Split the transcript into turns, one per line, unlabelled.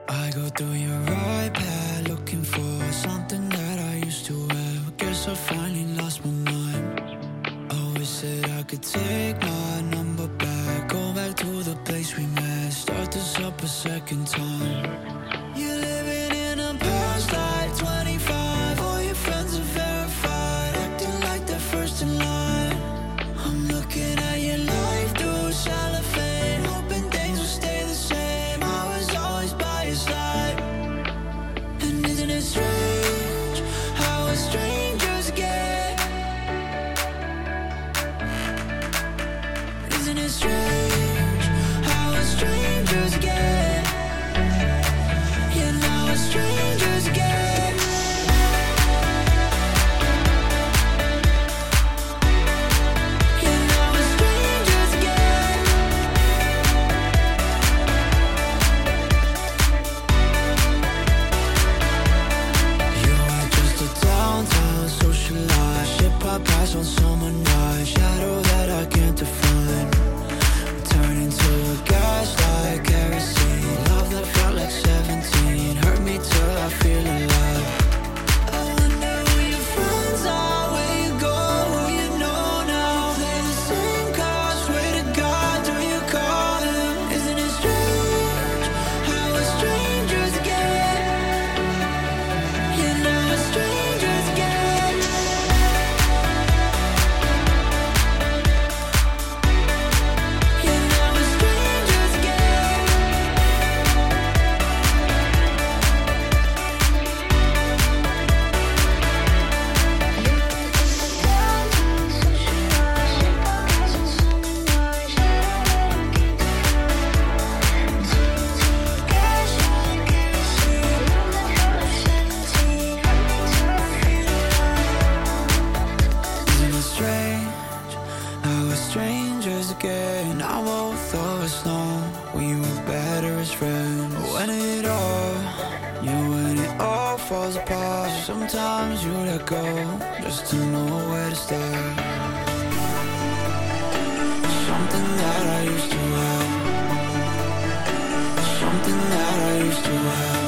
I go through your iPad looking for something that I used to have. Guess I finally lost my mind. Always said I could take my number back, go back to the place we met, start this up a second time. You're living in a past life, 25. All your friends are verified, acting like they're first in line. I'm looking at your life through cellophane, hoping things will stay the same. I was always by your side. And isn't it strange how we're strangers again? Isn't it strange how we're strangers again? Yeah, now we're strangers again. Yeah, now we're strangers again. You are just a downtown socialite, ship I pass on summer night, shadow that I can't define. Turn into a gaslight, kerosene, love that felt like 17, hurt me till I feel alive. I wonder who your friends are, where you go, who you know now. Play the same card, swear to God, do you call him? Isn't it strange how we're strangers again? Yeah, now we're strangers again. Yeah, now we're strangers again. Isn't it strange how we're strangers again? Now both of us know we were better as friends. When it all, yeah, when it all falls apart, sometimes you let go just to know where to start. Something that I used to have, something that I used to have.